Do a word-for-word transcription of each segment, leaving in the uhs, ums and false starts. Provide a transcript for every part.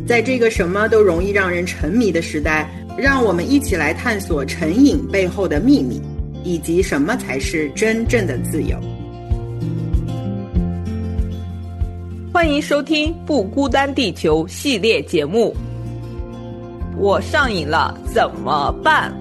在这个什么都容易让人沉迷的时代，让我们一起来探索成瘾背后的秘密，以及什么才是真正的自由。 欢迎收听不孤单地球系列节目。我上瘾了怎么办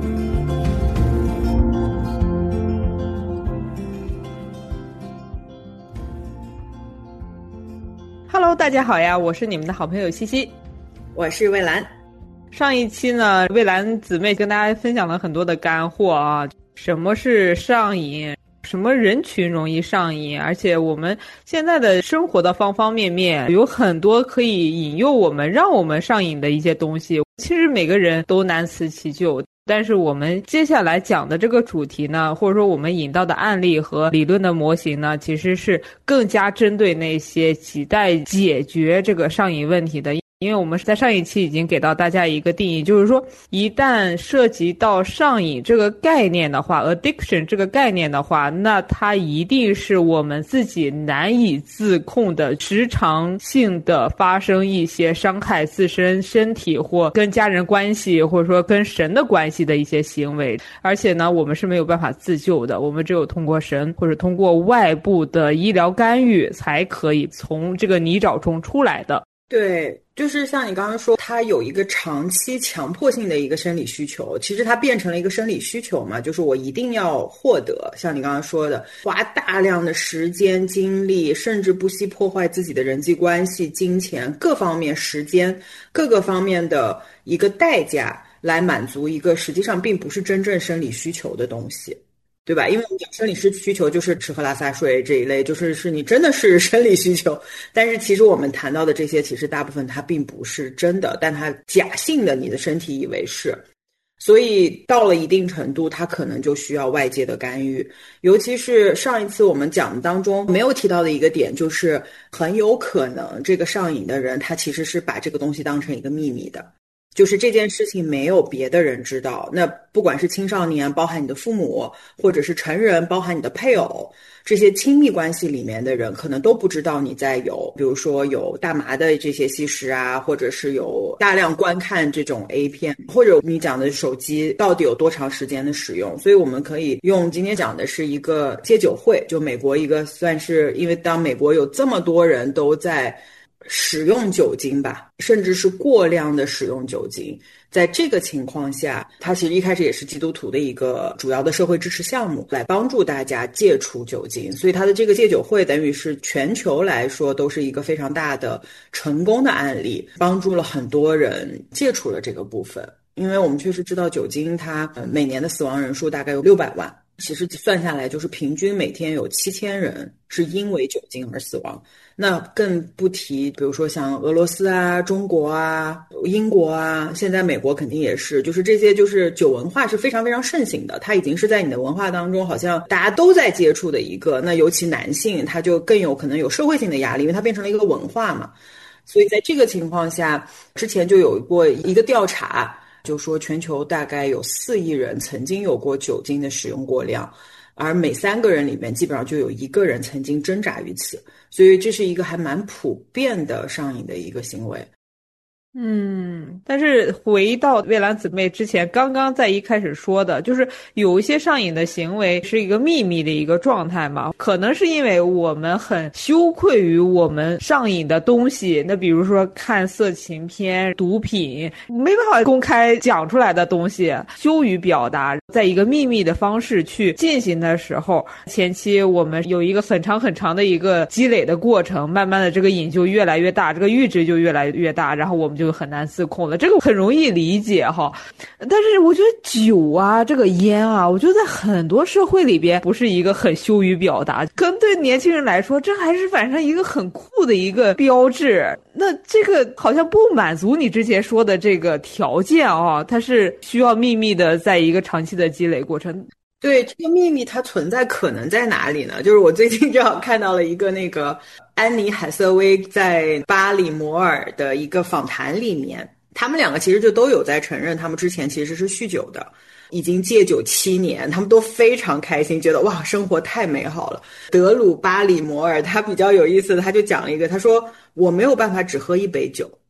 ？Hello， 大家好呀，我是你们的好朋友西西， 我是蔚蓝。 上一期呢，蔚蓝姊妹跟大家分享了很多的干货啊，什么是上瘾，什么人群容易上瘾，而且我们现在的生活的方方面面有很多可以引诱我们让我们上瘾的一些东西，其实每个人都难辞其咎。但是我们接下来讲的这个主题呢，或者说我们引到的案例和理论的模型呢，其实是更加针对那些亟待解决这个上瘾问题的。因为我们在上一期已经给到大家一个定义，就是说一旦涉及到上瘾这个概念的话， addiction 这个概念的话，那它一定是我们自己难以自控的时常性的发生一些伤害自身身体或跟家人关系或者说跟神的关系的一些行为，而且呢我们是没有办法自救的，我们只有通过神或者通过外部的医疗干预才可以从这个泥沼中出来的。 对，就是像你刚刚说，它有一个长期强迫性的一个生理需求，其实它变成了一个生理需求嘛，就是我一定要获得，像你刚刚说的，花大量的时间精力，甚至不惜破坏自己的人际关系、金钱各方面时间各个方面的一个代价来满足一个实际上并不是真正生理需求的东西，对吧？因为我们讲生理需求就是吃喝拉撒睡这一类，就是是你真的是生理需求，但是其实我们谈到的这些其实大部分它并不是真的，但它假性的你的身体以为是，所以到了一定程度它可能就需要外界的干预。尤其是上一次我们讲当中没有提到的一个点，就是很有可能这个上瘾的人他其实是把这个东西当成一个秘密的，就是这件事情没有别的人知道，那不管是青少年包含你的父母，或者是成人包含你的配偶，这些亲密关系里面的人可能都不知道你在有比如说有大麻的这些吸食啊，或者是有大量观看这种 A 片，或者你讲的手机到底有多长时间的使用。所以我们可以用今天讲的是一个戒酒会，就美国一个算是，因为当美国有这么多人都在使用酒精吧，甚至是过量的使用酒精，在这个情况下，它其实一开始也是基督徒的一个主要的社会支持项目，来帮助大家戒除酒精，所以它的这个戒酒会等于是全球来说都是一个非常大的成功的案例，帮助了很多人戒除了这个部分。因为我们确实知道酒精它每年的死亡人数大概有六百万，其实算下来就是平均每天有七千人是因为酒精而死亡。那更不提比如说像俄罗斯啊、中国啊、英国啊，现在美国肯定也是，就是这些就是酒文化是非常非常盛行的，它已经是在你的文化当中好像大家都在接触的一个，那尤其男性他就更有可能有社会性的压力，因为它变成了一个文化嘛。所以在这个情况下，之前就有过一个调查，就说全球大概有四亿人曾经有过酒精的使用过量，而每三个人里面基本上就有一个人曾经挣扎于此，所以这是一个还蛮普遍的上瘾的一个行为。 嗯，但是回到蔚蓝姊妹之前刚刚在一开始说的，就是有一些上瘾的行为是一个秘密的一个状态嘛，可能是因为我们很羞愧于我们上瘾的东西，那比如说看色情片、毒品，没办法公开讲出来的东西，羞于表达，在一个秘密的方式去进行的时候，前期我们有一个很长很长的一个积累的过程，慢慢的这个瘾就越来越大，这个阈值就越来越大，然后我们就很难自控了，这个很容易理解哈。但是我觉得酒啊，这个烟啊，我觉得在很多社会里边不是一个很羞于表达，可能对年轻人来说，这还是反正一个很酷的一个标志。那这个好像不满足你之前说的这个条件啊，它是需要秘密的，在一个长期的积累过程。 对，这个秘密它存在可能在哪里呢？就是我最近正好看到了一个那个安妮海瑟薇在巴里摩尔的一个访谈里面，他们两个其实就都有在承认他们之前其实是酗酒的，已经戒酒七年，他们都非常开心，觉得哇生活太美好了。德鲁巴里摩尔他比较有意思的，他就讲了一个，他说我没有办法只喝一杯酒，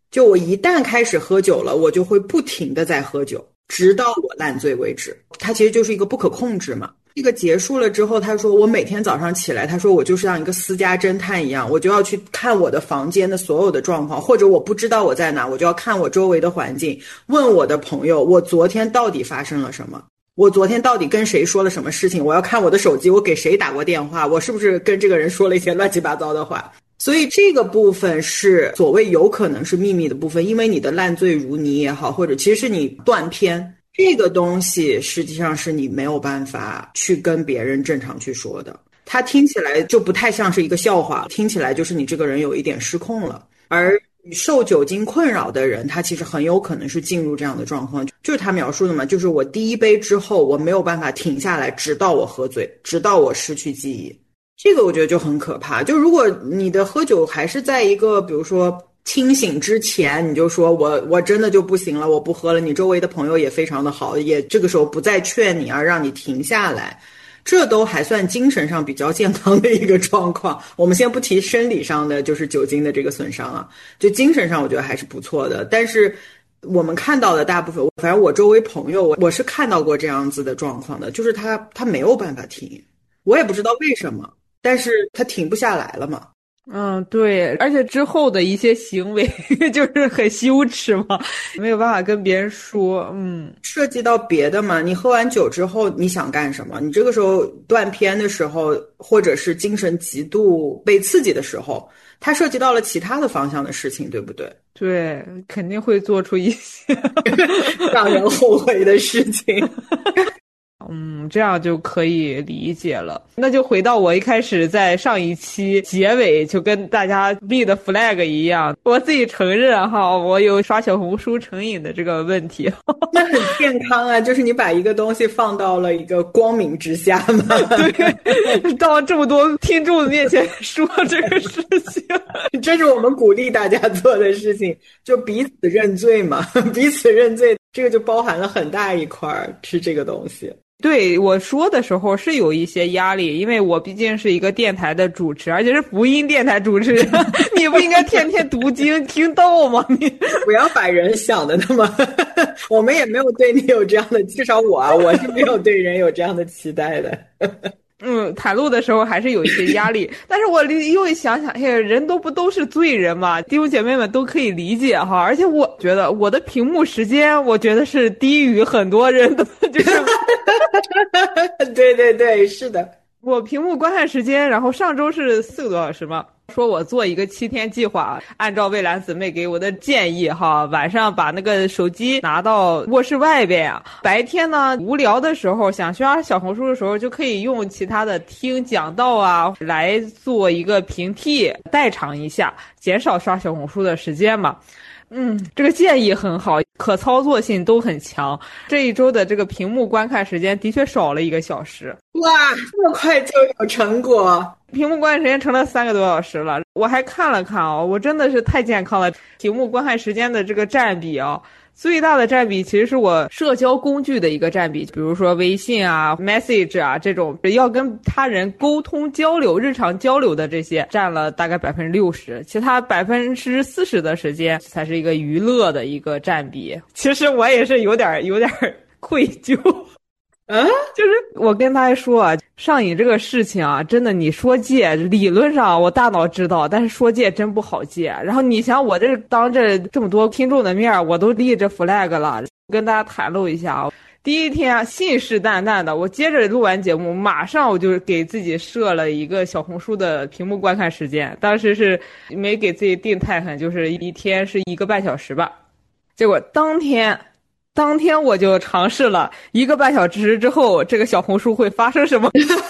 就我一旦开始喝酒了，我就会不停的在喝酒，直到我烂醉为止。它其实就是一个不可控制嘛。这个结束了之后，他说我每天早上起来，他说我就像一个私家侦探一样，我就要去看我的房间的所有的状况，或者我不知道我在哪，我就要看我周围的环境，问我的朋友我昨天到底发生了什么，我昨天到底跟谁说了什么事情，我要看我的手机，我给谁打过电话，我是不是跟这个人说了一些乱七八糟的话。所以这个部分是所谓有可能是秘密的部分，因为你的烂醉如泥也好，或者其实是你断片，这个东西实际上是你没有办法去跟别人正常去说的，它听起来就不太像是一个笑话，听起来就是你这个人有一点失控了。而受酒精困扰的人，他其实很有可能是进入这样的状况，就是他描述的嘛，就是我第一杯之后我没有办法停下来，直到我喝醉，直到我失去记忆。这个我觉得就很可怕。就如果你的喝酒还是在一个比如说清醒之前，你就说我我真的就不行了，我不喝了，你周围的朋友也非常的好，也这个时候不再劝你啊，让你停下来，这都还算精神上比较健康的一个状况。我们先不提生理上的就是酒精的这个损伤啊，就精神上我觉得还是不错的。但是我们看到的大部分，反正我周围朋友我是看到过这样子的状况的，就是他他没有办法停，我也不知道为什么，但是他停不下来了嘛。 嗯，对，而且之后的一些行为就是很羞耻嘛，没有办法跟别人说。嗯， 涉及到别的嘛，你喝完酒之后你想干什么？你这个时候断片的时候，或者是精神极度被刺激的时候，它涉及到了其他的方向的事情，对不对？ 对，肯定会做出一些让人后悔的事情。 嗯，这样就可以理解了。那就回到我一开始在上一期结尾就跟大家立的 flag 一样，我自己承认哈，我有刷小红书成瘾的这个问题。 那很健康啊，就是你把一个东西放到了一个光明之下嘛。 对，到这么多听众面前说这个事情， 这是我们鼓励大家做的事情，就彼此认罪嘛，彼此认罪，这个就包含了很大一块是这个东西。 对，我说的时候是有一些压力，因为我毕竟是一个电台的主持，而且是福音电台主持人，你不应该天天读经听道吗？你不要把人想的那么我们也没有对你有这样的，至少我啊，我是没有对人有这样的期待的。 嗯，袒露的时候还是有一些压力，但是我又一想想，哎呀，人都不都是罪人嘛，弟兄姐妹们都可以理解哈。而且我觉得我的屏幕时间，我觉得是低于很多人的，就是对对对，是的， 我屏幕观看时间，然后上周是四个多小时嘛。说我做一个七天计划，按照蔚蓝姊妹给我的建议哈，晚上把那个手机拿到卧室外边啊，白天呢无聊的时候想刷小红书的时候，就可以用其他的听讲道啊来做一个平替代偿一下，减少刷小红书的时间嘛。嗯，这个建议很好，可操作性都很强。这一周的这个屏幕观看时间的确少了一个小时。 哇，这么快就有成果！ 屏幕观看时间成了三个多小时了。我还看了看哦，我真的是太健康了。屏幕观看时间的这个占比啊，最大的占比其实是我社交工具的一个占比，比如说微信啊、message 啊这种要跟他人沟通交流、日常交流的这些占了大概百分之六十，其他百分之四十的时间才是一个娱乐的一个占比。其实我也是有点有点愧疚。 嗯， 就是我跟大家说啊，上瘾这个事情啊，真的你说戒，理论上我大脑知道，但是说戒真不好戒。然后你想我这当着这么多听众的面，我都立着 flag 了，跟大家袒露一下啊。第一天信誓旦旦的，我接着录完节目，马上我就给自己设了一个小红书的屏幕观看时间，当时是没给自己定太狠，就是一天是一个半小时吧。结果当天。当天我就尝试了一个半小时之后，这个小红书会发生什么？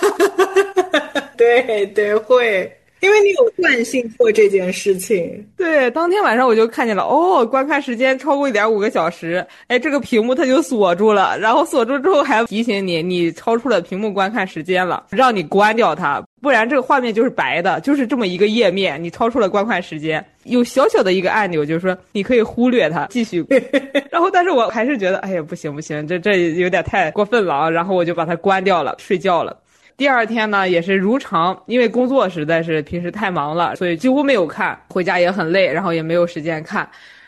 对对，会，因为你有惯性做这件事情。 对，当天晚上我就看见了，哦，观看时间超过一点五个小时，哎，这个屏幕它就锁住了，然后锁住之后还提醒你，你超出了屏幕观看时间了，让你关掉它，不然这个画面就是白的，就是这么一个页面，你超出了观看时间，有小小的一个按钮，就是说你可以忽略它，继续。然后，但是我还是觉得，哎呀，不行不行，这这有点太过分了啊，然后我就把它关掉了，睡觉了。第二天呢，也是如常，因为工作实在是平时太忙了，所以几乎没有看，回家也很累，然后也没有时间看。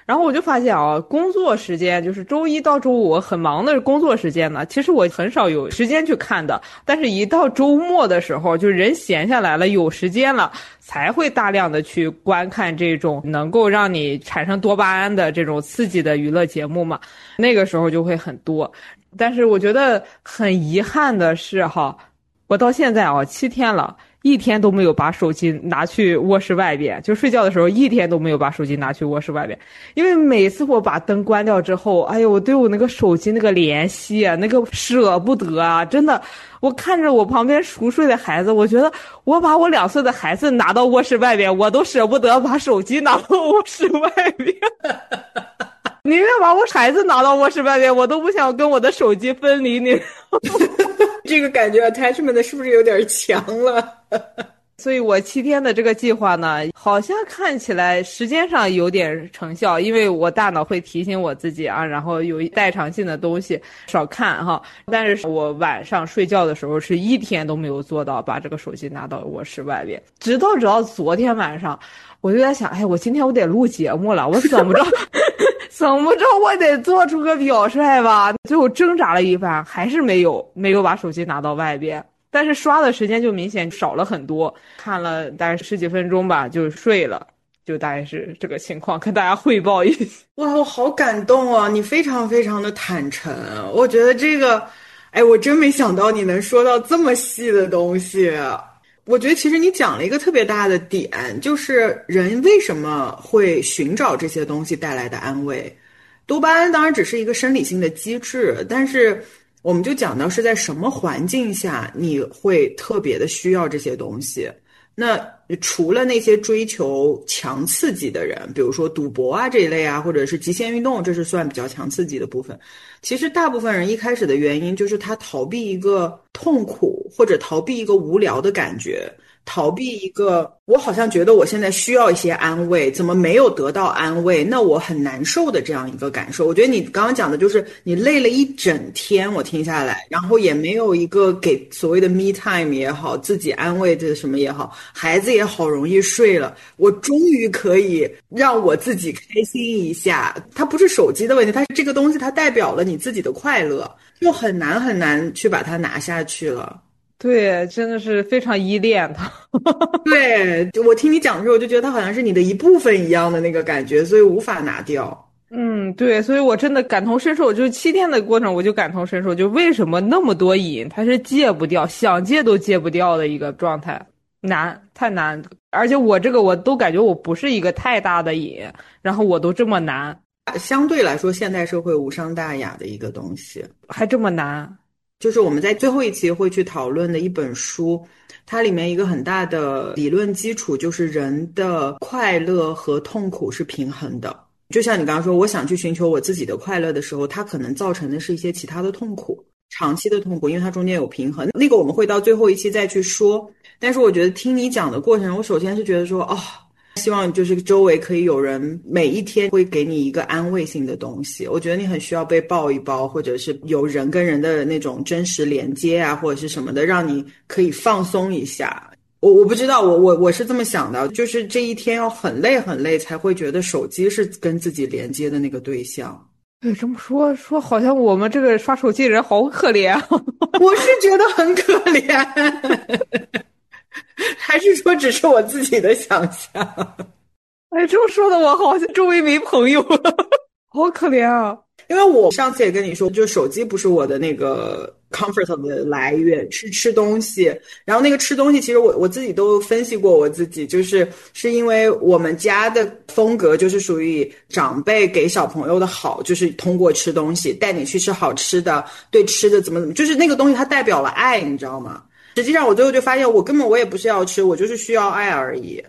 然后我就发现啊，工作时间就是周一到周五很忙的工作时间呢，其实我很少有时间去看的。但是一到周末的时候，就人闲下来了，有时间了，才会大量的去观看这种能够让你产生多巴胺的这种刺激的娱乐节目嘛。那个时候就会很多。但是我觉得很遗憾的是哈，我到现在啊七天了，一天都没有把手机拿去卧室外边，就睡觉的时候一天都没有把手机拿去卧室外边。因为每次我把灯关掉之后，哎呦，我对我那个手机那个怜惜啊，那个舍不得啊，真的，我看着我旁边熟睡的孩子，我觉得我把我两岁的孩子拿到卧室外边，我都舍不得把手机拿到卧室外边。宁愿把我孩子拿到卧室外面，我都不想跟我的手机分离你。 这个感觉 attachment 是不是有点强了？ 所以我七天的这个计划呢，好像看起来时间上有点成效，因为我大脑会提醒我自己啊，然后有代偿性的东西少看哈。但是我晚上睡觉的时候是一天都没有做到把这个手机拿到卧室外边，直到直到昨天晚上，我就在想，哎，我今天我得录节目了，我怎么着？怎么着我得做出个表率吧。最后挣扎了一番，还是没有没有把手机拿到外边，但是刷的时间就明显少了很多，看了大概十几分钟吧就睡了，就大概是这个情况，跟大家汇报一下。 哇，我好感动啊！你非常非常的坦诚，我觉得这个，哎，我真没想到你能说到这么细的东西。我觉得其实你讲了一个特别大的点，就是人为什么会寻找这些东西带来的安慰。多巴胺当然只是一个生理性的机制，但是我们就讲到是在什么环境下你会特别的需要这些东西。那除了那些追求强刺激的人，比如说赌博啊这一类啊，或者是极限运动，这是算比较强刺激的部分。其实大部分人一开始的原因就是他逃避一个痛苦，或者逃避一个无聊的感觉，逃避一个我好像觉得我现在需要一些安慰，怎么没有得到安慰，那我很难受的这样一个感受。我觉得你刚刚讲的就是你累了一整天，我听下来，然后也没有一个给所谓的 me time 也好，自己安慰的什么也好，孩子也好容易睡了，我终于可以让我自己开心一下。它不是手机的问题，它是这个东西它代表了你自己的快乐，就很难很难去把它拿下去了。 对，真的是非常依恋他。 对，我听你讲的时候，我就觉得它好像是你的一部分一样的那个感觉，所以无法拿掉。 嗯，对，所以我真的感同身受，就是七天的过程，我就感同身受，就为什么那么多瘾，它是戒不掉，想戒都戒不掉的一个状态，难，太难。而且我这个我都感觉我不是一个太大的瘾，然后我都这么难， 相对来说，现代社会无伤大雅的一个东西， 还这么难。 就是我们在最后一期会去讨论的一本书，它里面一个很大的理论基础就是人的快乐和痛苦是平衡的。就像你刚刚说，我想去寻求我自己的快乐的时候，它可能造成的是一些其他的痛苦，长期的痛苦，因为它中间有平衡。那个我们会到最后一期再去说。但是我觉得听你讲的过程，我首先是觉得说，哦，希望就是周围可以有人每一天会给你一个安慰性的东西。我觉得你很需要被抱一抱，或者是有人跟人的那种真实连接啊，或者是什么的，让你可以放松一下。我我不知道，我我我是这么想的，就是这一天要很累很累，才会觉得手机是跟自己连接的那个对象。 对，这么说说，好像我们这个刷手机的人好可怜啊。 我是觉得很可怜。还是说只是我自己的想象？ 哎，这么说的我好像周围没朋友了，好可怜啊！ 因为我上次也跟你说，就手机不是我的那个 comfort 的来源，是吃东西。然后那个吃东西，其实我我自己都分析过，我自己就是是因为我们家的风格就是属于长辈给小朋友的好，就是通过吃东西带你去吃好吃的，对吃的怎么怎么，就是那个东西它代表了爱，你知道吗？实际上我最后就发现，我根本我也不是要吃，我就是需要爱而已。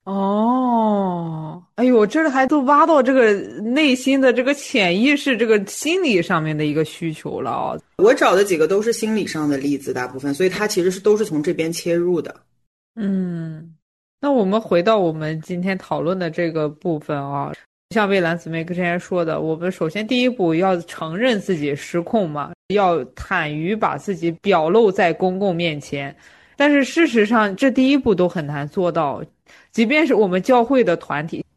哦，哎呦，这个还都挖到这个内心的这个潜意识、这个心理上面的一个需求了啊、哦！ 我找的几个都是心理上的例子，大部分，所以它其实是都是从这边切入的。 嗯，那我们回到我们今天讨论的这个部分啊，像蔚蓝姊妹之前说的，我们首先第一步要承认自己失控嘛，要坦于把自己表露在公共面前。但是事实上，这第一步都很难做到。即便是我们教会的团体，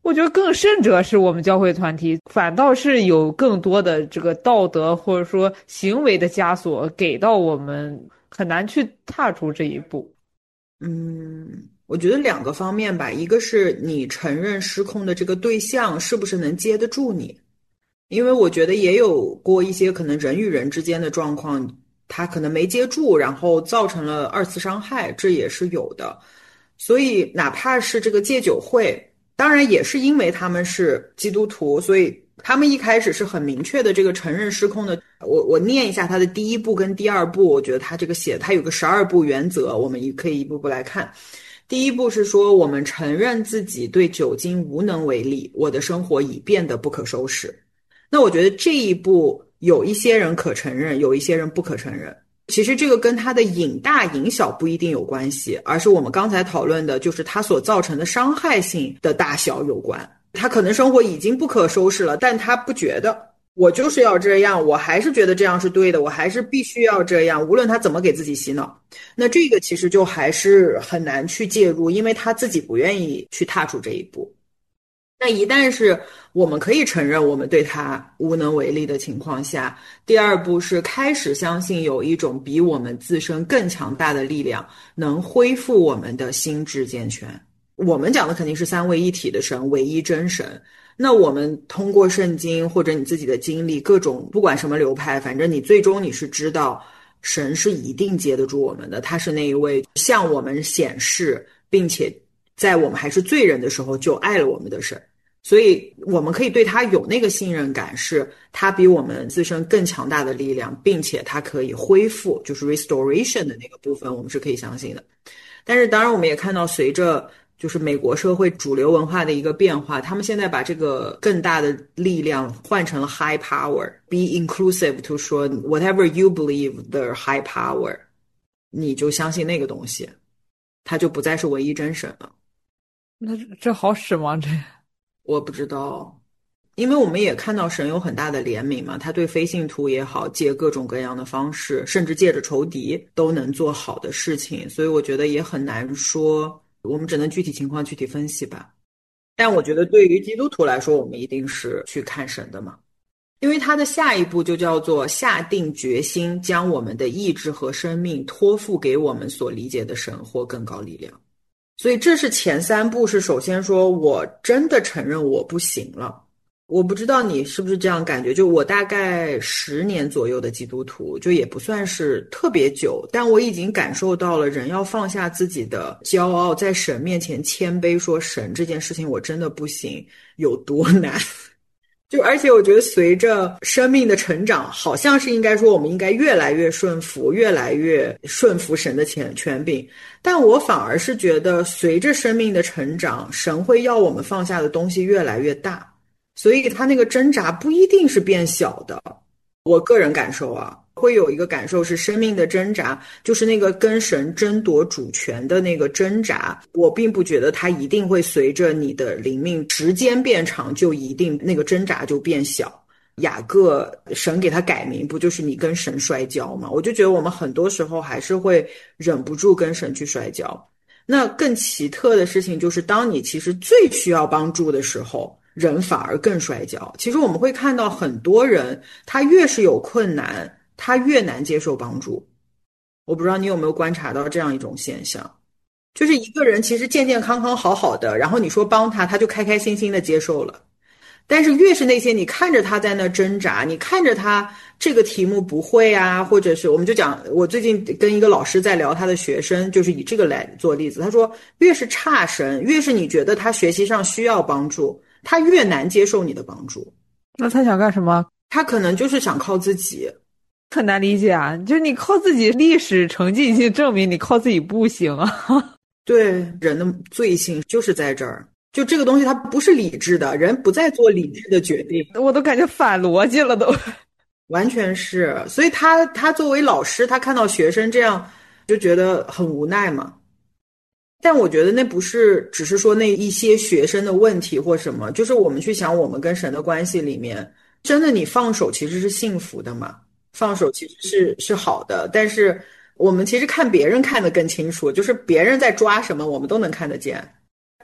我觉得更甚者是我们教会团体反倒是有更多的这个道德或者说行为的枷锁给到我们，很难去踏出这一步。 嗯，我觉得两个方面吧，一个是你承认失控的这个对象是不是能接得住你，因为我觉得也有过一些可能人与人之间的状况，他可能没接住，然后造成了二次伤害，这也是有的。所以哪怕是这个戒酒会，当然也是因为他们是基督徒，所以他们一开始是很明确的这个承认失控的。我我念一下他的第一步跟第二步，我觉得他这个写他有个十二步原则，我们也可以一步步来看。第一步是说，我们承认自己对酒精无能为力，我的生活已变得不可收拾。那我觉得这一步有一些人可承认，有一些人不可承认。其实这个跟他的瘾大瘾小不一定有关系，而是我们刚才讨论的就是他所造成的伤害性的大小有关。他可能生活已经不可收拾了，但他不觉得我就是要这样，我还是觉得这样是对的，我还是必须要这样，无论他怎么给自己洗脑。那这个其实就还是很难去介入，因为他自己不愿意去踏出这一步。那一旦是我们可以承认我们对他无能为力的情况下，第二步是开始相信有一种比我们自身更强大的力量能恢复我们的心智健全。我们讲的肯定是三位一体的神，唯一真神。那我们通过圣经或者你自己的经历，各种不管什么流派，反正你最终你是知道神是一定接得住我们的，他是那一位向我们显示并且在我们还是罪人的时候就爱了我们的神。所以我们可以对他有那个信任感，是他比我们自身更强大的力量，并且他可以恢复，就是 restoration 的那个部分我们是可以相信的。但是当然我们也看到随着就是美国社会主流文化的一个变化，他们现在把这个更大的力量换成了 high power， be inclusive to 说 whatever you believe the high power， 你就相信那个东西，它就不再是唯一真神了。 那这好使吗？这我不知道，因为我们也看到神有很大的怜悯嘛，他对非信徒也好，借各种各样的方式，甚至借着仇敌都能做好的事情，所以我觉得也很难说，我们只能具体情况具体分析吧。但我觉得对于基督徒来说，我们一定是去看神的嘛，因为他的下一步就叫做下定决心将我们的意志和生命托付给我们所理解的神或更高力量。所以这是前三步，是首先说我真的承认我不行了。我不知道你是不是这样感觉，就我大概十年左右的基督徒，就也不算是特别久，但我已经感受到了人要放下自己的骄傲，在神面前谦卑说神这件事情我真的不行有多难。就而且我觉得随着生命的成长，好像是应该说我们应该越来越顺服，越来越顺服神的权权柄。但我反而是觉得随着生命的成长，神会要我们放下的东西越来越大，所以他那个挣扎不一定是变小的。我个人感受啊，会有一个感受是生命的挣扎，就是那个跟神争夺主权的那个挣扎，我并不觉得它一定会随着你的灵命时间变长就一定那个挣扎就变小。雅各神给他改名不就是你跟神摔跤吗？我就觉得我们很多时候还是会忍不住跟神去摔跤。那更奇特的事情就是当你其实最需要帮助的时候，人反而更摔跤。其实我们会看到很多人，他越是有困难，他越难接受帮助。我不知道你有没有观察到这样一种现象，就是一个人其实健健康康好好的，然后你说帮他，他就开开心心的接受了。但是越是那些你看着他在那挣扎，你看着他这个题目不会啊，或者是我们就讲，我最近跟一个老师在聊他的学生，就是以这个来做例子，他说越是差生，越是你觉得他学习上需要帮助，他越难接受你的帮助。 那他想干什么？ 他可能就是想靠自己。 很难理解啊，就是你靠自己，历史成绩已经证明你靠自己不行啊。 对，人的罪性就是在这儿。就这个东西它不是理智的，人不再做理智的决定， 我都感觉反逻辑了都。 完全是。所以他他作为老师，他看到学生这样就觉得很无奈嘛。但我觉得那不是只是说那一些学生的问题或什么，就是我们去想我们跟神的关系里面，真的你放手其实是幸福的嘛，放手其实是是好的。但是我们其实看别人看得更清楚，就是别人在抓什么我们都能看得见。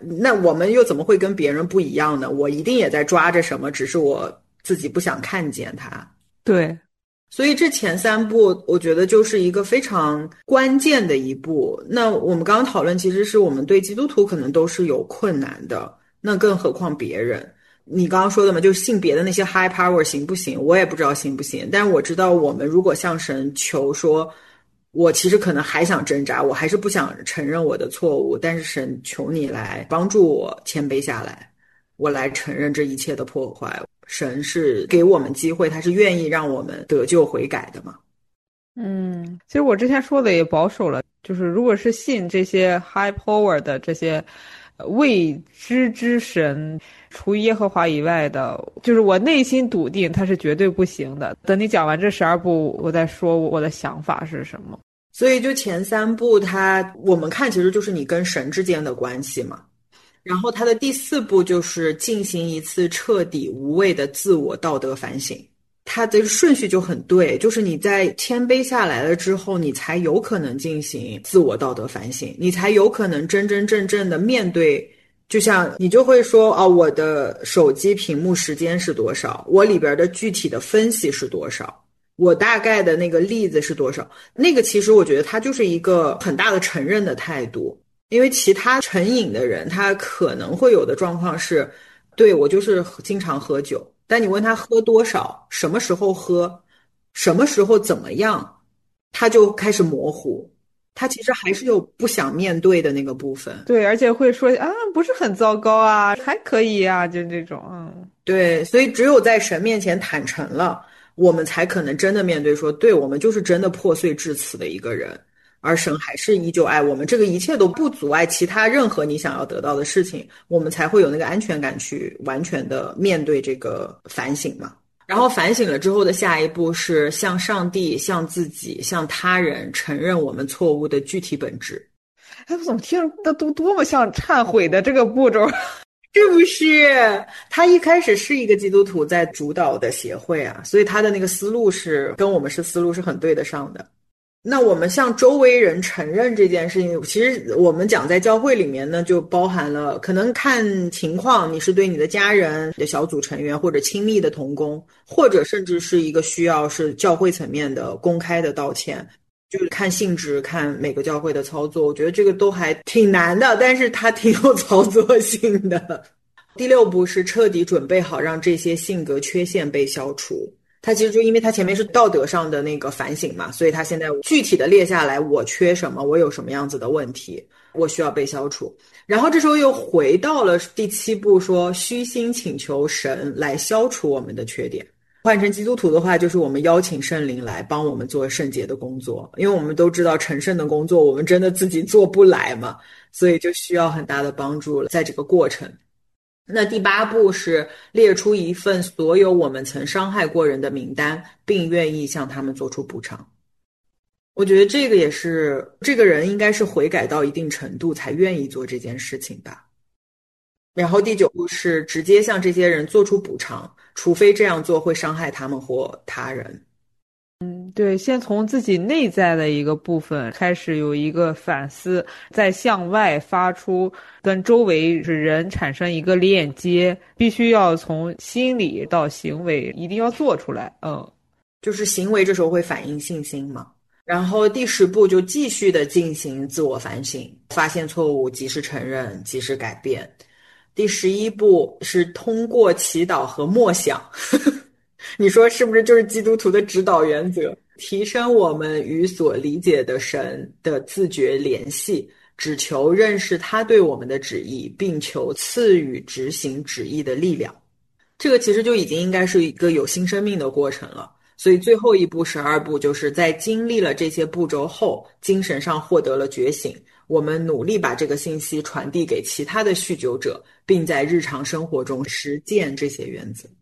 那我们又怎么会跟别人不一样呢？我一定也在抓着什么，只是我自己不想看见它。 对。 所以这前三步，我觉得就是一个非常关键的一步。那我们刚刚讨论，其实是我们对基督徒可能都是有困难的，那更何况别人。你刚刚说的嘛，就是信别的那些 high power 行不行？我也不知道行不行，但是我知道我们如果向神求说，我其实可能还想挣扎，我还是不想承认我的错误，但是神求你来帮助我谦卑下来，我来承认这一切的破坏。神是给我们机会，他是愿意让我们得救悔改的嘛。 嗯，其实我之前说的也保守了，就是如果是信这些 high power 的这些未知之神，除耶和华以外的，就是我内心笃定它是绝对不行的。等你讲完这十二步，我再说我的想法是什么。 所以就前三步它我们看其实就是你跟神之间的关系嘛。然后它的第四步就是进行一次彻底无畏的自我道德反省。它的顺序就很对，就是你在谦卑下来了之后，你才有可能进行自我道德反省，你才有可能真真正正的面对。就像你就会说啊，我的手机屏幕时间是多少，我里边的具体的分析是多少，我大概的那个例子是多少，那个其实我觉得它就是一个很大的承认的态度。因为其他成瘾的人，他可能会有的状况是，对，我就是经常喝酒，但你问他喝多少，什么时候喝，什么时候怎么样，他就开始模糊，他其实还是有不想面对的那个部分。 对，而且会说啊，不是很糟糕啊，还可以啊，就这种。嗯， 对，所以只有在神面前坦诚了，我们才可能真的面对说，对，我们就是真的破碎至此的一个人。而神还是依旧爱我们，这个一切都不阻碍其他任何你想要得到的事情，我们才会有那个安全感去完全的面对这个反省嘛。然后反省了之后的下一步是向上帝、向自己、向他人承认我们错误的具体本质。 哎，我怎么听着都多么像忏悔的这个步骤？ 是不是？他一开始是一个基督徒在主导的协会啊，所以他的那个思路是跟我们是思路是很对得上的。那我们向周围人承认这件事情，其实我们讲在教会里面呢，就包含了可能看情况，你是对你的家人、你的小组成员或者亲密的同工，或者甚至是一个需要是教会层面的公开的道歉，就是看性质，看每个教会的操作。我觉得这个都还挺难的，但是它挺有操作性的。第六步是彻底准备好让这些性格缺陷被消除。他其实就因为他前面是道德上的那个反省嘛，所以他现在具体的列下来，我缺什么，我有什么样子的问题，我需要被消除。然后这时候又回到了第七步，说虚心请求神来消除我们的缺点。换成基督徒的话，就是我们邀请圣灵来帮我们做圣洁的工作，因为我们都知道成圣的工作我们真的自己做不来嘛，所以就需要很大的帮助了，在这个过程。那第八步是列出一份所有我们曾伤害过人的名单，并愿意向他们做出补偿。我觉得这个也是，这个人应该是悔改到一定程度才愿意做这件事情吧。然后第九步是直接向这些人做出补偿，除非这样做会伤害他们或他人。 对，先从自己内在的一个部分开始有一个反思，再向外发出跟周围人产生一个链接，必须要从心理到行为一定要做出来。嗯， 就是行为这时候会反映信心嘛。然后第十步就继续的进行自我反省，发现错误，及时承认，及时改变。第十一步是通过祈祷和默想你说是不是就是基督徒的指导原则？提升我们与所理解的神的自觉联系，只求认识他对我们的旨意，并求赐予执行旨意的力量。这个其实就已经应该是一个有新生命的过程了。所以最后一步十二步就是在经历了这些步骤后，精神上获得了觉醒，我们努力把这个信息传递给其他的酗酒者，并在日常生活中实践这些原则。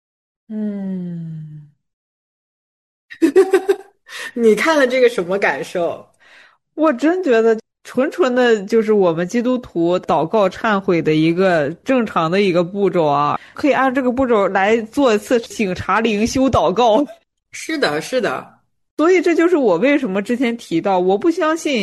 嗯， 你看了这个什么感受？ 我真觉得纯纯的就是我们基督徒祷告忏悔的一个正常的一个步骤啊，可以按这个步骤来做一次醒察灵修祷告。 是的，是的。 所以这就是我为什么之前提到我不相信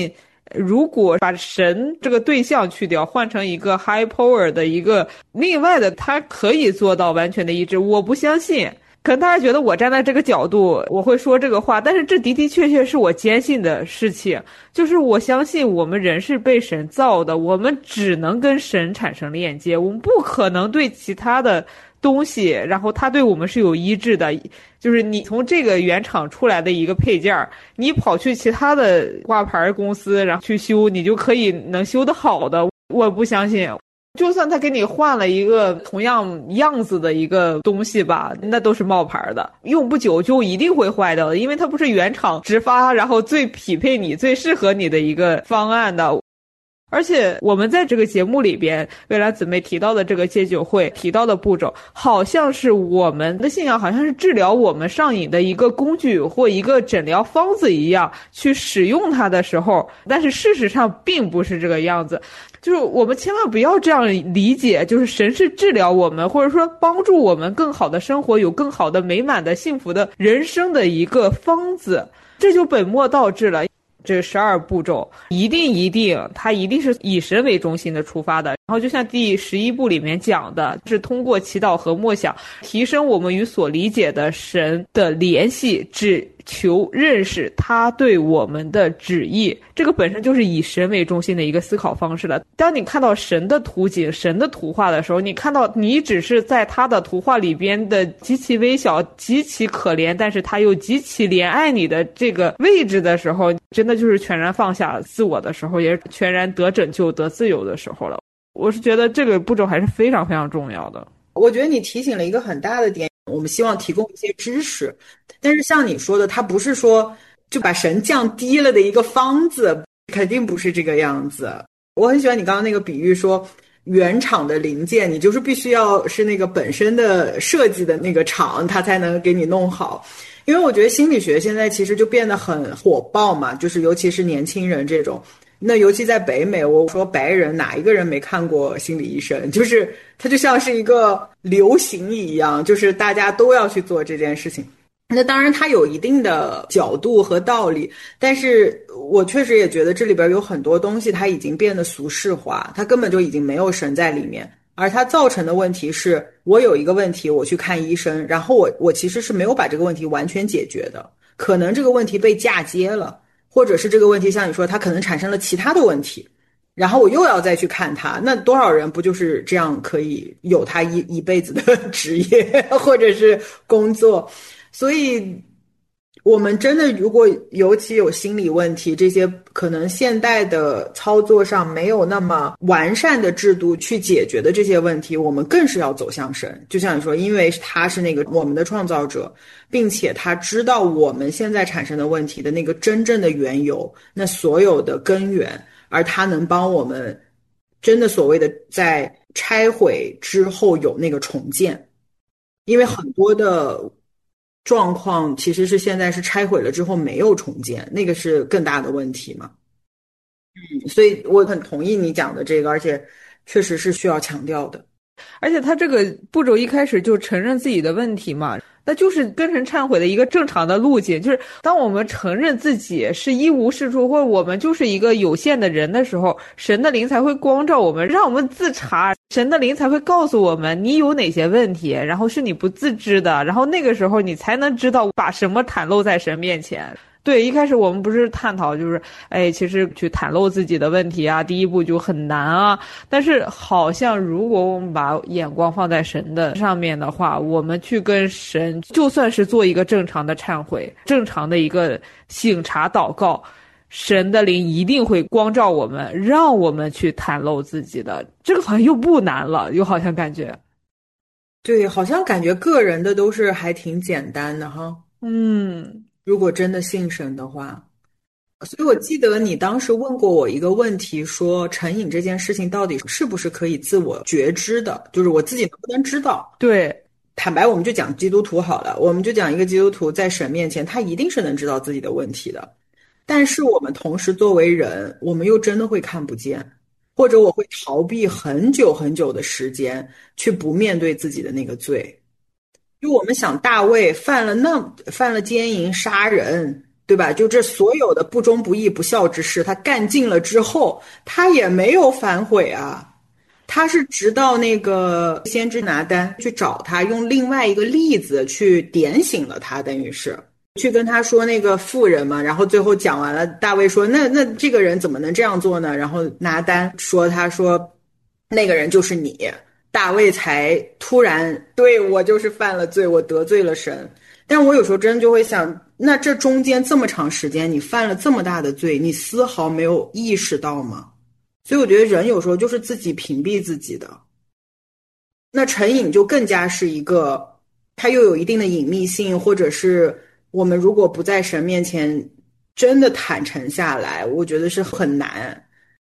如果把神这个对象去掉，换成一个 high power 的一个另外的，它可以做到完全的一致。我不相信，可能大家觉得我站在这个角度我会说这个话，但是这的的确确是我坚信的事情。就是我相信我们人是被神造的，我们只能跟神产生链接，我们不可能对其他的东西，然后它对我们是有医治的。就是你从这个原厂出来的一个配件，你跑去其他的挂牌公司然后去修，你就可以能修得好的。我不相信，就算他给你换了一个同样样子的一个东西吧，那都是冒牌的，用不久就一定会坏掉的，因为它不是原厂直发然后最匹配你最适合你的一个方案的。而且我们在这个节目里边，蔚蓝姊妹提到的这个戒酒会提到的步骤，好像是我们的信仰好像是治疗我们上瘾的一个工具或一个诊疗方子一样去使用它的时候，但是事实上并不是这个样子。就是我们千万不要这样理解，就是神是治疗我们或者说帮助我们更好的生活，有更好的美满的幸福的人生的一个方子，这就本末倒置了。这十二步骤一定一定它一定是以神为中心的出发的。然后就像第十一步里面讲的，是通过祈祷和默想提升我们与所理解的神的联系，只求认识他对我们的旨意。这个本身就是以神为中心的一个思考方式了。当你看到神的图景神的图画的时候，你看到你只是在他的图画里边的极其微小极其可怜，但是他又极其怜爱你的这个位置的时候，真的就是全然放下自我的时候，也是全然得拯救得自由的时候了。我是觉得这个步骤还是非常非常重要的。 我觉得你提醒了一个很大的点，我们希望提供一些知识，但是像你说的，它不是说就把神降低了的一个方子，肯定不是这个样子。我很喜欢你刚刚那个比喻说原厂的零件，你就是必须要是那个本身的设计的那个厂，它才能给你弄好。因为我觉得心理学现在其实就变得很火爆嘛，就是尤其是年轻人这种，那尤其在北美，我说白人哪一个人没看过心理医生，就是它就像是一个流行一样，就是大家都要去做这件事情。那当然它有一定的角度和道理，但是我确实也觉得这里边有很多东西它已经变得俗世化，它根本就已经没有神在里面。而它造成的问题是，我有一个问题我去看医生，然后我我其实是没有把这个问题完全解决的，可能这个问题被嫁接了，或者是这个问题像你说它可能产生了其他的问题，然后我又要再去看它，那多少人不就是这样可以有他一一辈子的职业或者是工作。所以我们真的如果尤其有心理问题，这些可能现代的操作上没有那么完善的制度去解决的这些问题，我们更是要走向神。就像你说，因为他是那个我们的创造者，并且他知道我们现在产生的问题的那个真正的缘由，那所有的根源，而他能帮我们真的所谓的在拆毁之后有那个重建。因为很多的状况其实是现在是拆毁了之后没有重建，那个是更大的问题嘛。嗯，所以我很同意你讲的这个，而且确实是需要强调的。 而且他这个步骤一开始就承认自己的问题嘛，那就是跟神忏悔的一个正常的路径。就是当我们承认自己是一无是处，或者我们就是一个有限的人的时候，神的灵才会光照我们，让我们自查。神的灵才会告诉我们你有哪些问题，然后是你不自知的，然后那个时候你才能知道把什么袒露在神面前。对，一开始我们不是探讨就是哎其实去袒露自己的问题啊，第一步就很难啊，但是好像如果我们把眼光放在神的上面的话，我们去跟神就算是做一个正常的忏悔，正常的一个省察祷告，神的灵一定会光照我们，让我们去袒露自己的。这个好像又不难了，又好像感觉对，好像感觉个人的都是还挺简单的哈。 嗯， 如果真的信神的话。所以我记得你当时问过我一个问题，说成瘾这件事情到底是不是可以自我觉知的，就是我自己能不能知道。 对， 坦白我们就讲基督徒好了，我们就讲一个基督徒在神面前他一定是能知道自己的问题的，但是我们同时作为人，我们又真的会看不见，或者我会逃避很久很久的时间去不面对自己的那个罪。就我们想大卫犯了那犯了奸淫杀人， 对吧？就这所有的不忠不义不孝之事，他干尽了之后，他也没有反悔啊。他是直到那个先知拿单去找他，用另外一个例子去点醒了他，等于是去跟他说那个妇人嘛。然后最后讲完了，大卫说那那这个人怎么能这样做呢？然后拿单说他说那个人就是你，大卫才突然对我就是犯了罪，我得罪了神。但我有时候真的就会想，那这中间这么长时间，你犯了这么大的罪，你丝毫没有意识到吗？所以我觉得人有时候就是自己屏蔽自己的。那成瘾就更加是一个，它又有一定的隐秘性，或者是我们如果不在神面前真的坦诚下来，我觉得是很难。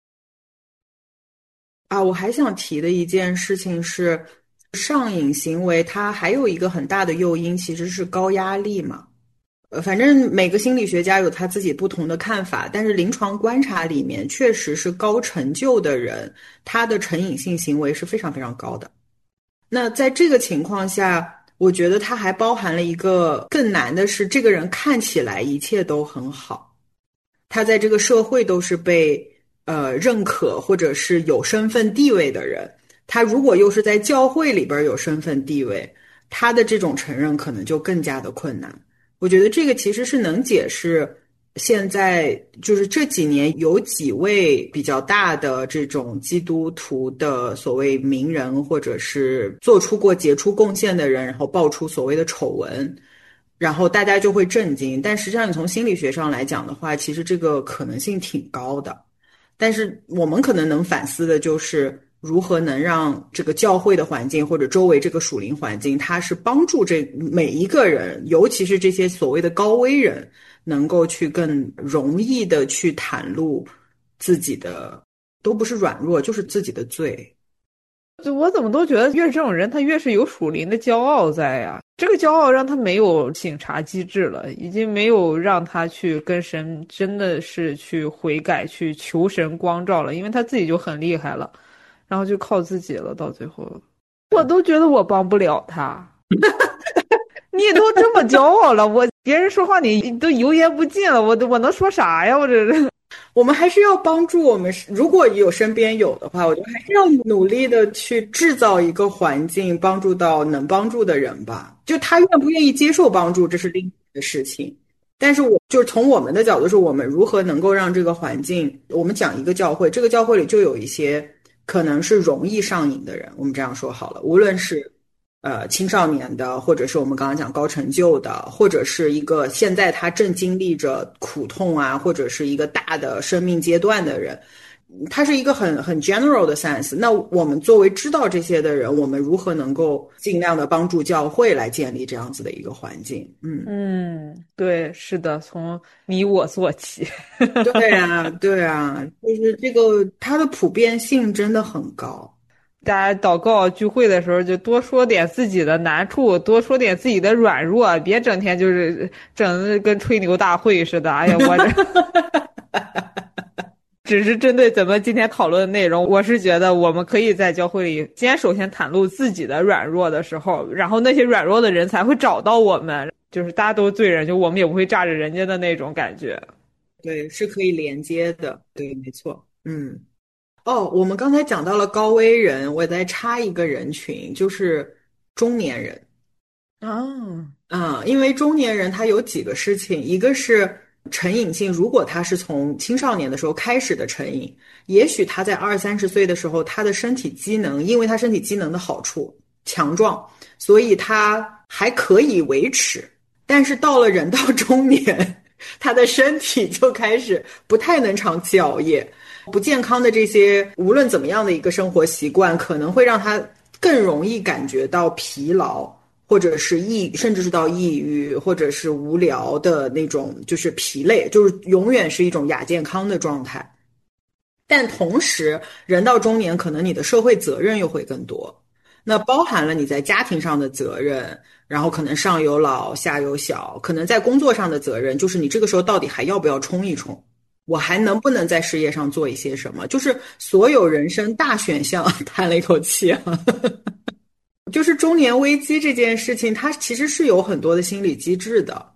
啊，我还想提的一件事情是，上瘾行为它还有一个很大的诱因，其实是高压力嘛。呃，反正每个心理学家有他自己不同的看法，但是临床观察里面，确实是高成就的人，他的成瘾性行为是非常非常高的。那在这个情况下，我觉得它还包含了一个更难的是，这个人看起来一切都很好，他在这个社会都是被呃认可或者是有身份地位的人，他如果又是在教会里边有身份地位，他的这种承认可能就更加的困难。我觉得这个其实是能解释现在就是这几年有几位比较大的这种基督徒的所谓名人，或者是做出过杰出贡献的人，然后爆出所谓的丑闻，然后大家就会震惊。但实际上你从心理学上来讲的话，其实这个可能性挺高的。但是我们可能能反思的就是如何能让这个教会的环境或者周围这个属灵环境，它是帮助这每一个人，尤其是这些所谓的高危人，能够去更容易的去袒露自己的，都不是软弱，就是自己的罪。 就我怎么都觉得越是这种人，他越是有属灵的骄傲在呀。这个骄傲让他没有省察机制了，已经没有让他去跟神真的是去悔改、去求神光照了，因为他自己就很厉害了，然后就靠自己了。到最后，我都觉得我帮不了他。你都这么骄傲了，我别人说话你都油盐不进了，我我能说啥呀？我这是。 我们还是要帮助我们，如果有身边有的话，我觉得还是要努力的去制造一个环境，帮助到能帮助的人吧。就他愿不愿意接受帮助，这是另一个事情。但是我就是从我们的角度说，我们如何能够让这个环境，我们讲一个教会，这个教会里就有一些可能是容易上瘾的人，我们这样说好了，无论是呃青少年的，或者是我们刚刚讲高成就的，或者是一个现在他正经历着苦痛啊，或者是一个大的生命阶段的人，它是一个很很 general 的 sense。 那我们作为知道这些的人，我们如何能够尽量的帮助教会来建立这样子的一个环境？嗯嗯，对，是的，从你我做起。 对啊对啊，就是这个它的普遍性真的很高。 大家祷告聚会的时候，就多说点自己的难处，多说点自己的软弱，别整天就是整的跟吹牛大会似的。哎呀，我这只是针对咱们今天讨论的内容，我是觉得我们可以在教会里先首先袒露自己的软弱的时候，然后那些软弱的人才会找到我们，就是大家都是罪人，就我们也不会炸着人家的那种感觉。 对，是可以连接的，对，没错。嗯。哦，我们刚才讲到了高危人，我再插一个人群，就是中年人。 啊， 嗯，因为中年人他有几个事情，一个是成瘾性，如果他是从青少年的时候开始的成瘾，也许他在二三十岁的时候，他的身体机能，因为他身体机能的好处强壮，所以他还可以维持。但是到了人到中年，他的身体就开始不太能长期熬夜，不健康的这些无论怎么样的一个生活习惯，可能会让他更容易感觉到疲劳。或者是抑，甚至是到抑郁，或者是无聊的那种，就是疲累，就是永远是一种亚健康的状态。但同时，人到中年，可能你的社会责任又会更多，那包含了你在家庭上的责任，然后可能上有老下有小，可能在工作上的责任，就是你这个时候到底还要不要冲一冲，我还能不能在事业上做一些什么，就是所有人生大选项叹了一口气啊。就是中年危机这件事情，它其实是有很多的心理机制的。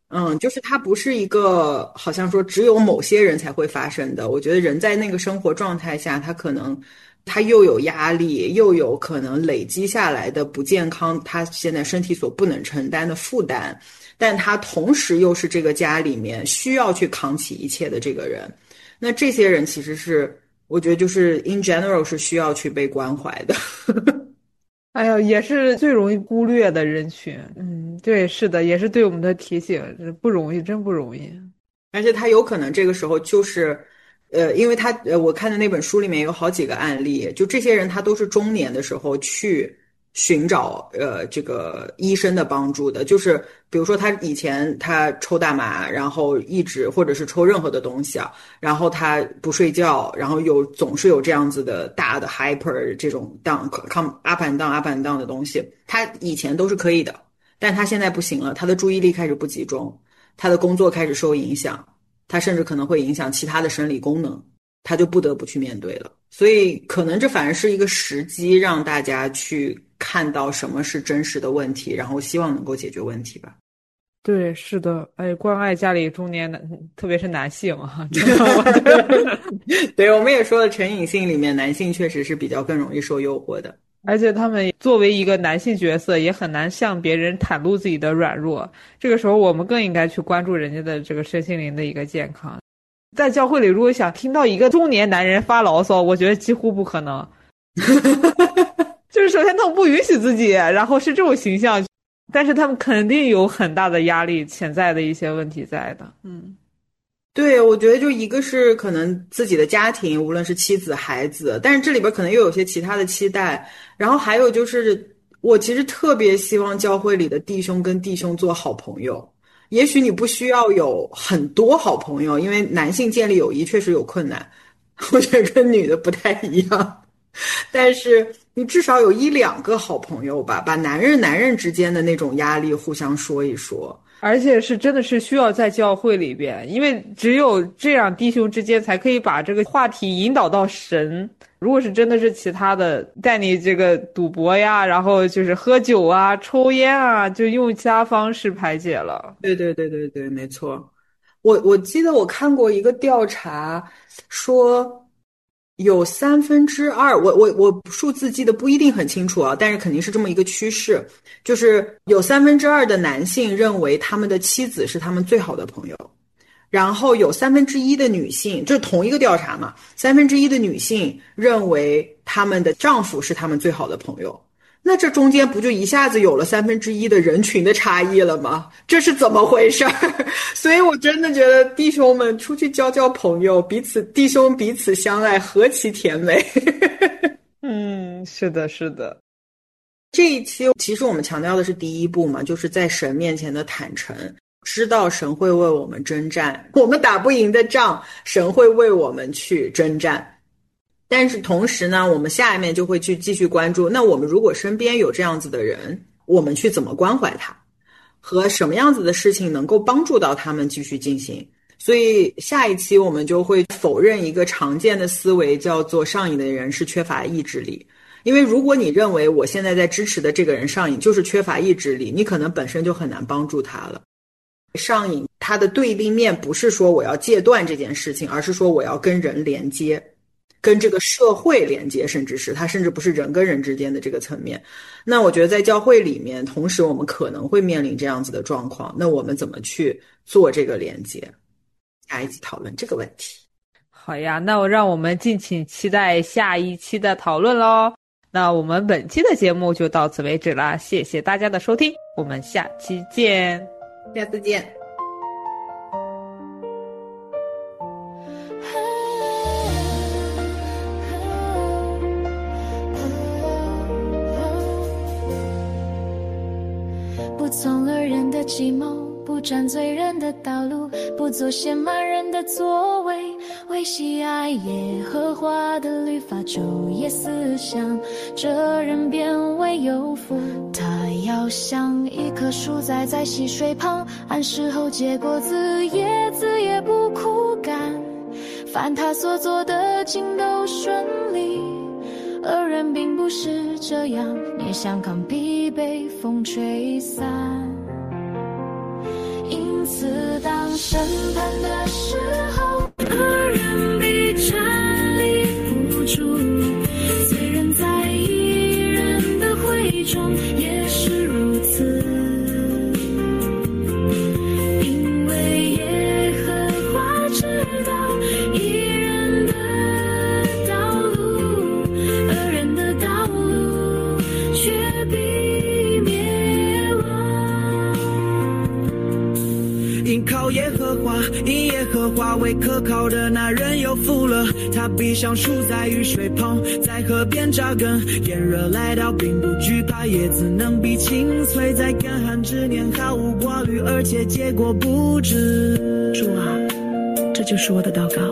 嗯，就是它不是一个好像说只有某些人才会发生的。我觉得人在那个生活状态下，他可能他又有压力，又有可能累积下来的不健康，他现在身体所不能承担的负担，但他同时又是这个家里面需要去扛起一切的这个人。那这些人其实是我觉得就是 in general 是需要去被关怀的。 哎呀，也是最容易忽略的人群。嗯，对，是的，也是对我们的提醒，不容易，真不容易。 而且他有可能这个时候就是，呃，因为他呃，我看的那本书里面有好几个案例，就这些人他都是中年的时候去寻找呃这个医生的帮助的，就是比如说他以前他抽大麻，然后一直或者是抽任何的东西啊，然后他不睡觉，然后有总是有这样子的大的 hyper 这种 down come up and down up and down 的东西，他以前都是可以的，但他现在不行了，他的注意力开始不集中。他的工作开始受影响，他甚至可能会影响其他的生理功能，他就不得不去面对了。所以可能这反而是一个时机，让大家去看到什么是真实的问题，然后希望能够解决问题吧。 对，是的，哎，关爱家里中年男，特别是男性啊。 对，我们也说了，成瘾性里面男性确实是比较更容易受诱惑的。 而且他们作为一个男性角色，也很难向别人袒露自己的软弱。这个时候，我们更应该去关注人家的这个身心灵的一个健康。在教会里，如果想听到一个中年男人发牢骚，我觉得几乎不可能。就是首先他们不允许自己，然后是这种形象，但是他们肯定有很大的压力，潜在的一些问题在的。嗯。 对，我觉得就一个是可能自己的家庭，无论是妻子、孩子，但是这里边可能又有些其他的期待，然后还有就是，我其实特别希望教会里的弟兄跟弟兄做好朋友。也许你不需要有很多好朋友，因为男性建立友谊确实有困难，我觉得跟女的不太一样。但是你至少有一两个好朋友吧，把男人男人之间的那种压力互相说一说。 而且是真的是需要在教会里边，因为只有这样弟兄之间才可以把这个话题引导到神。如果是真的是其他的带你这个赌博呀，然后就是喝酒啊、抽烟啊，就用其他方式排解了。 对对对对对，没错。我我记得我看过一个调查，说有三分之二，我我我数字记得不一定很清楚啊，但是肯定是这么一个趋势，就是有三分之二的男性认为他们的妻子是他们最好的朋友，然后有三分之一的女性，就是同一个调查嘛，三分之一的女性认为他们的丈夫是他们最好的朋友。那这中间不就一下子有了三分之一的人群的差异了吗？这是怎么回事儿？所以我真的觉得弟兄们出去交交朋友，彼此弟兄彼此相爱，何其甜美。 嗯，是的，是的。 这一期其实我们强调的是第一步嘛，就是在神面前的坦诚，知道神会为我们征战，我们打不赢的仗，神会为我们去征战。但是同时呢，我们下面就会去继续关注，那我们如果身边有这样子的人，我们去怎么关怀他，和什么样子的事情能够帮助到他们继续进行。所以下一期我们就会否认一个常见的思维，叫做上瘾的人是缺乏意志力。因为如果你认为我现在在支持的这个人上瘾就是缺乏意志力，你可能本身就很难帮助他了。上瘾它的对立面不是说我要戒断这件事情，而是说我要跟人连接，跟这个社会连接，甚至是它甚至不是人跟人之间的这个层面。那我觉得在教会里面，同时我们可能会面临这样子的状况，那我们怎么去做这个连接？下一集讨论这个问题。 好呀，那我让我们敬请期待下一期的讨论咯。那我们本期的节目就到此为止啦，谢谢大家的收听，我们下期见。 下次见。 不从恶人的计谋，不占罪人的道路，不做亵慢人的作为，为喜爱耶和华的律法昼夜思想，这人便为有福。他要像一棵树栽在溪水旁，按时候结果子，叶子也不枯干，凡他所做的尽都顺利。恶人并不是这样，面向糠必被风吹散。因此此当审判的时候，恶人必站立不住，罪人在义人的会中也是如此。因为耶和华知道义人的道路，恶人的道路却必灭亡。 因靠耶和华，因耶和华为可靠的那人有福了。他必像树在雨水旁，在河边扎根，炎热来到并不惧怕，叶子能比青翠，在干旱之年毫无挂虑，而且结果不止。主啊，这就是我的祷告。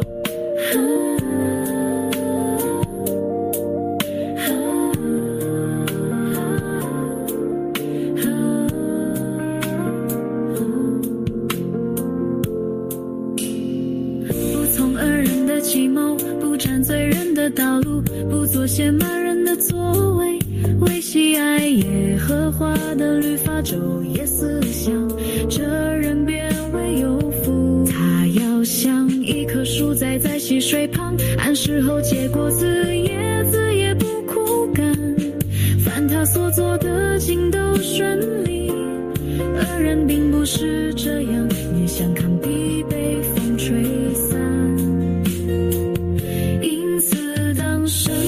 道路不做些慢人的作为，为喜爱耶和华的律法昼夜思想，这人便为有福。他要像一棵树栽在溪水旁，按时候结果子，叶子也不枯干，凡他所做的尽都顺利。恶人并不是这样，面相看必被风吹散。因此当审